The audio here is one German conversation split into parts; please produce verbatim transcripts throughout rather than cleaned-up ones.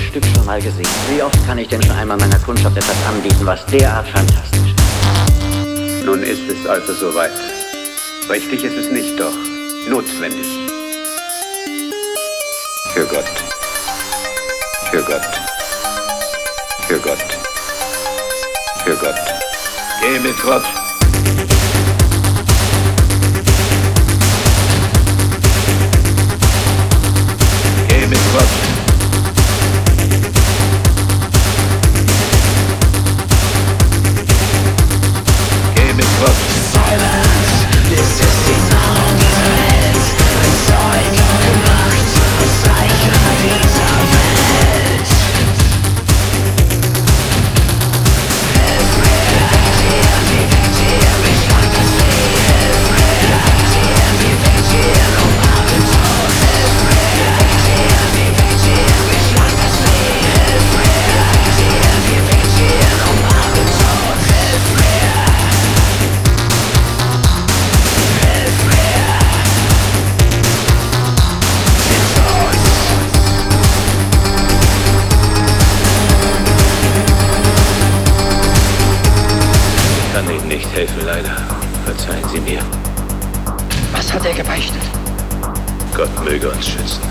Stück schon mal gesehen? Wie oft kann ich denn schon einmal meiner Kundschaft etwas anbieten, was derart fantastisch ist? Nun ist es also soweit. Richtig ist es nicht, doch notwendig. Für Gott. Für Gott. Für Gott. Für Gott. Geh mit Gott. Geh mit Gott. Geh mit Gott. Silence, this is die Welt. Ein Zeug gemacht aus Zeichen dieser Welt. Hilf mir, vegetieren, wie vegetieren, wie schlank das Leben. Hilf mir, vegetieren, wie vegetieren, um Abenteuer. Hilf mir, vegetieren, wie vegetieren, wie schlank das Leben. Hilf mir, vegetieren, wie vegetieren, um Abenteuer. Hilf mir. Ich kann Ihnen nicht helfen, leider. Verzeihen Sie mir. Was hat er gebeichtet? Gott möge uns schützen.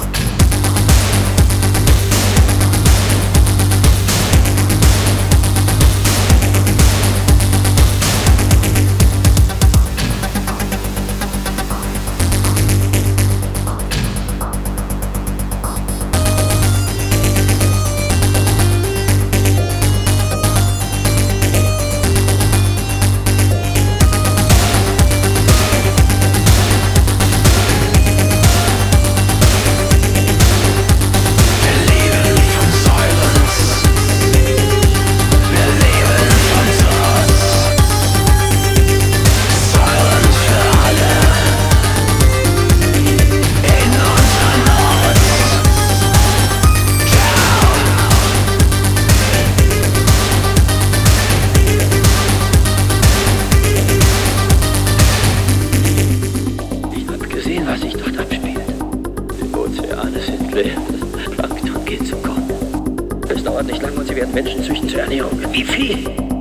Was sich dort abspielt. Die Ozeane sind leer, das Plankton geht zum Kochen. Es dauert nicht lang und sie werden Menschen züchten zur Ernährung. Wie viel?